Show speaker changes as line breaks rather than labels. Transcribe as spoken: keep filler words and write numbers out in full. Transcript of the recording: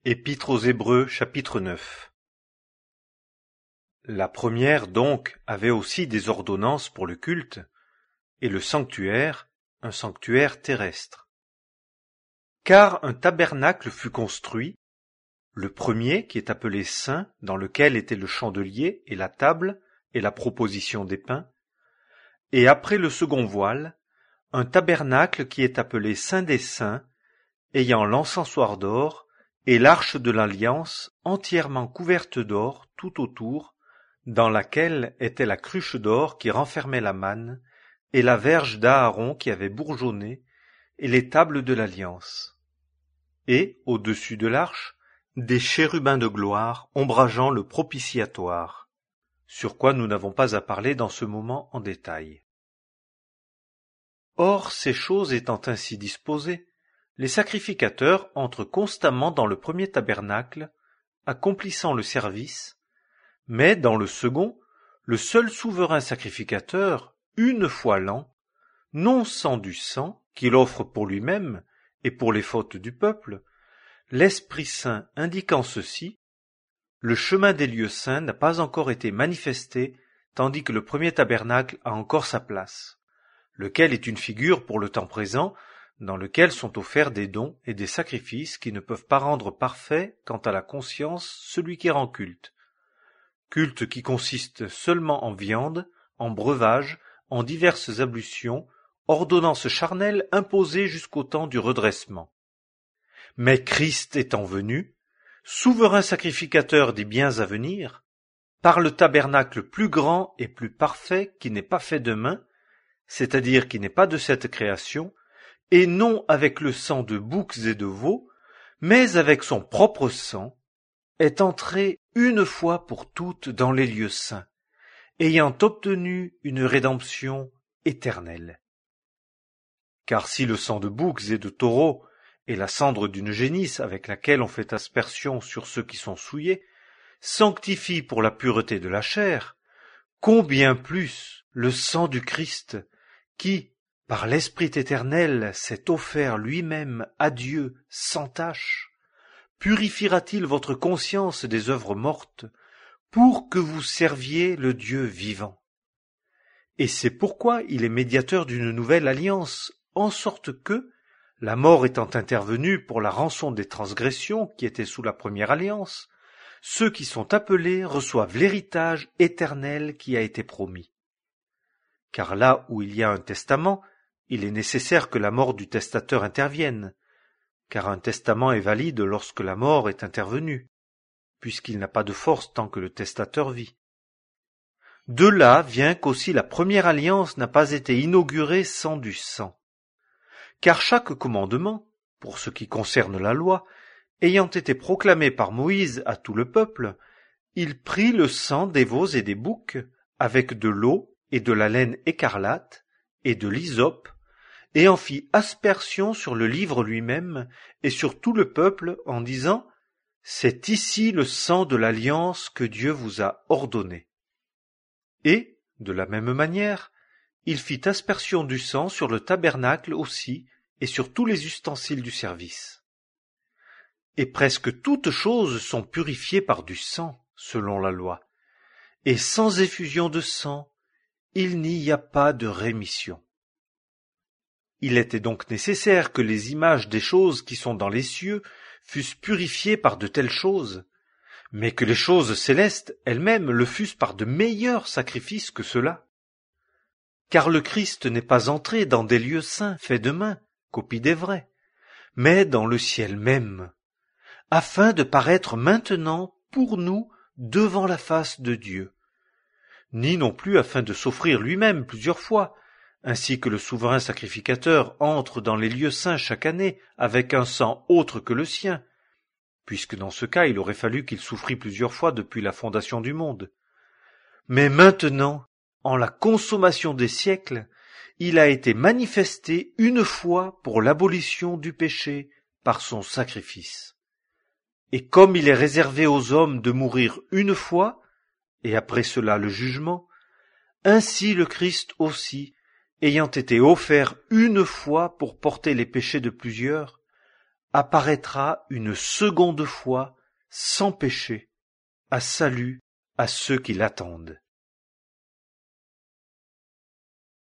Épître aux Hébreux chapitre neuf. La première donc avait aussi des ordonnances pour le culte, et le sanctuaire, un sanctuaire terrestre. Car un tabernacle fut construit, le premier qui est appelé saint, dans lequel était le chandelier et la table et la proposition des pains, et après le second voile, un tabernacle qui est appelé saint des saints, ayant l'encensoir d'or, et l'arche de l'alliance entièrement couverte d'or tout autour, dans laquelle était la cruche d'or qui renfermait la manne, et la verge d'Aaron qui avait bourgeonné, et les tables de l'alliance. Et, au-dessus de l'arche, des chérubins de gloire ombrageant le propitiatoire, sur quoi nous n'avons pas à parler dans ce moment en détail. Or, ces choses étant ainsi disposées, les sacrificateurs entrent constamment dans le premier tabernacle, accomplissant le service, mais dans le second, le seul souverain sacrificateur, une fois l'an, non sans du sang qu'il offre pour lui-même et pour les fautes du peuple, l'Esprit Saint indiquant ceci, le chemin des lieux saints n'a pas encore été manifesté, tandis que le premier tabernacle a encore sa place, lequel est une figure pour le temps présent, dans lequel sont offerts des dons et des sacrifices qui ne peuvent pas rendre parfait quant à la conscience celui qui rend culte. Culte qui consiste seulement en viande, en breuvage, en diverses ablutions, ordonnances charnelles imposées jusqu'au temps du redressement. Mais Christ étant venu, souverain sacrificateur des biens à venir, par le tabernacle plus grand et plus parfait qui n'est pas fait de main, c'est-à-dire qui n'est pas de cette création, et non avec le sang de boucs et de veaux, mais avec son propre sang, est entré une fois pour toutes dans les lieux saints, ayant obtenu une rédemption éternelle. Car si le sang de boucs et de taureaux et la cendre d'une génisse avec laquelle on fait aspersion sur ceux qui sont souillés, sanctifie pour la pureté de la chair, combien plus le sang du Christ, qui, par l'Esprit éternel, s'est offert lui-même à Dieu sans tache, purifiera-t-il votre conscience des œuvres mortes, pour que vous serviez le Dieu vivant. Et c'est pourquoi il est médiateur d'une nouvelle alliance, en sorte que, la mort étant intervenue pour la rançon des transgressions qui étaient sous la première alliance, ceux qui sont appelés reçoivent l'héritage éternel qui a été promis. Car là où il y a un testament, il est nécessaire que la mort du testateur intervienne, car un testament est valide lorsque la mort est intervenue, puisqu'il n'a pas de force tant que le testateur vit. De là vient qu'aussi la première alliance n'a pas été inaugurée sans du sang. Car chaque commandement, pour ce qui concerne la loi, ayant été proclamé par Moïse à tout le peuple, il prit le sang des veaux et des boucs, avec de l'eau et de la laine écarlate, et de l'hysope, et en fit aspersion sur le livre lui-même et sur tout le peuple en disant « C'est ici le sang de l'alliance que Dieu vous a ordonné. » Et, de la même manière, il fit aspersion du sang sur le tabernacle aussi et sur tous les ustensiles du service. Et presque toutes choses sont purifiées par du sang, selon la loi, et sans effusion de sang, il n'y a pas de rémission. Il était donc nécessaire que les images des choses qui sont dans les cieux fussent purifiées par de telles choses, mais que les choses célestes elles-mêmes le fussent par de meilleurs sacrifices que ceux-là. Car le Christ n'est pas entré dans des lieux saints faits de main, copie des vrais, mais dans le ciel même, afin de paraître maintenant pour nous devant la face de Dieu, ni non plus afin de s'offrir lui-même plusieurs fois, ainsi que le souverain sacrificateur entre dans les lieux saints chaque année avec un sang autre que le sien, puisque dans ce cas il aurait fallu qu'il souffrît plusieurs fois depuis la fondation du monde. Mais maintenant, en la consommation des siècles, il a été manifesté une fois pour l'abolition du péché par son sacrifice. Et comme il est réservé aux hommes de mourir une fois, et après cela le jugement, ainsi le Christ aussi, ayant été offert une fois pour porter les péchés de plusieurs, apparaîtra une seconde fois sans péché, à salut à ceux qui l'attendent.